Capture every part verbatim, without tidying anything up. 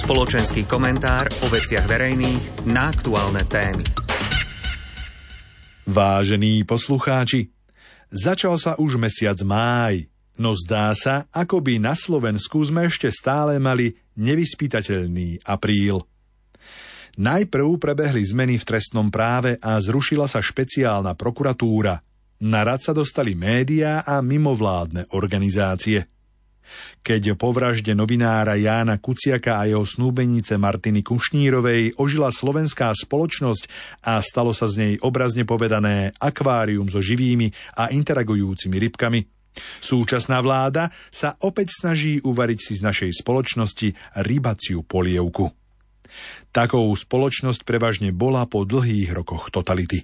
Spoločenský komentár o veciach verejných na aktuálne témy. Vážení poslucháči, začal sa už mesiac máj, no zdá sa, ako by na Slovensku sme ešte stále mali nevyspytateľný apríl. Najprv prebehli zmeny v trestnom práve a zrušila sa špeciálna prokuratúra. Na rad sa dostali médiá a mimovládne organizácie. Keď po vražde novinára Jána Kuciaka a jeho snúbenice Martiny Kušnírovej ožila slovenská spoločnosť a stalo sa z nej obrazne povedané akvárium so živými a interagujúcimi rybkami, súčasná vláda sa opäť snaží uvariť si z našej spoločnosti rybaciu polievku. Takou spoločnosť prevažne bola po dlhých rokoch totality.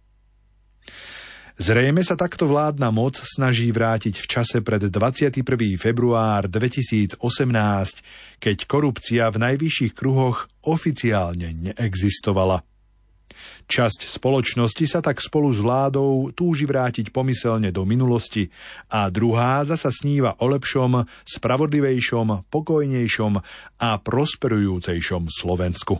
Zrejme sa takto vládna moc snaží vrátiť v čase pred dvadsiateho prvého februára dvetisícosemnásť, keď korupcia v najvyšších kruhoch oficiálne neexistovala. Časť spoločnosti sa tak spolu s vládou túži vrátiť pomyselne do minulosti a druhá zasa sníva o lepšom, spravodlivejšom, pokojnejšom a prosperujúcejšom Slovensku.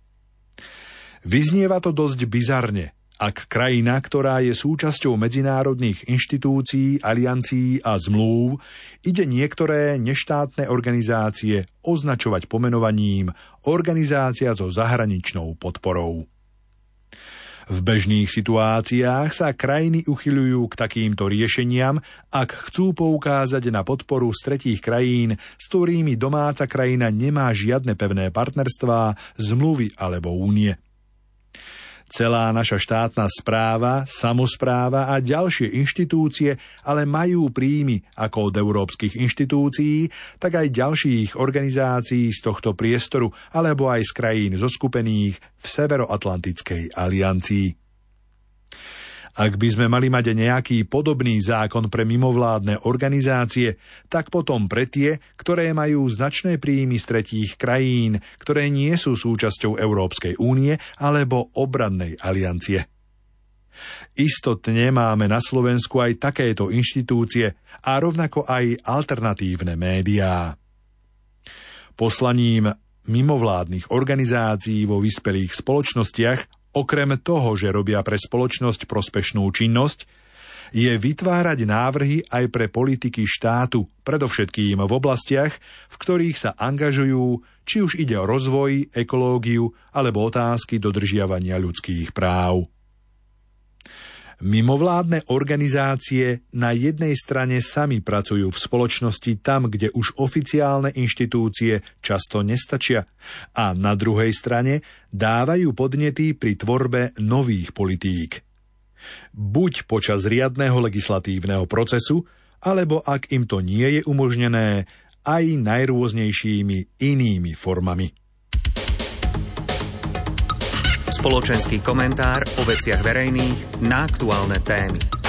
Vyznieva to dosť bizarne, ak krajina, ktorá je súčasťou medzinárodných inštitúcií, aliancií a zmlúv, ide niektoré neštátne organizácie označovať pomenovaním organizácia so zahraničnou podporou. V bežných situáciách sa krajiny uchyľujú k takýmto riešeniam, ak chcú poukázať na podporu z tretích krajín, s ktorými domáca krajina nemá žiadne pevné partnerstvá, zmluvy alebo únie. Celá naša štátna správa, samospráva a ďalšie inštitúcie ale majú príjmy ako od európskych inštitúcií, tak aj ďalších organizácií z tohto priestoru alebo aj z krajín zoskupených v Severoatlantickej aliancii. Ak by sme mali mať nejaký podobný zákon pre mimovládne organizácie, tak potom pre tie, ktoré majú značné príjmy z tretích krajín, ktoré nie sú súčasťou Európskej únie alebo obrannej aliancie. Istotne máme na Slovensku aj takéto inštitúcie a rovnako aj alternatívne médiá. Poslaním mimovládnych organizácií vo vyspelých spoločnostiach, okrem toho, že robia pre spoločnosť prospešnú činnosť, je vytvárať návrhy aj pre politiky štátu, predovšetkým v oblastiach, v ktorých sa angažujú, či už ide o rozvoj, ekológiu alebo otázky dodržiavania ľudských práv. Mimovládne organizácie na jednej strane sami pracujú v spoločnosti tam, kde už oficiálne inštitúcie často nestačia, a na druhej strane dávajú podnety pri tvorbe nových politík. Buď počas riadneho legislatívneho procesu, alebo ak im to nie je umožnené, aj najrôznejšími inými formami. Spoločenský komentár o veciach verejných na aktuálne témy.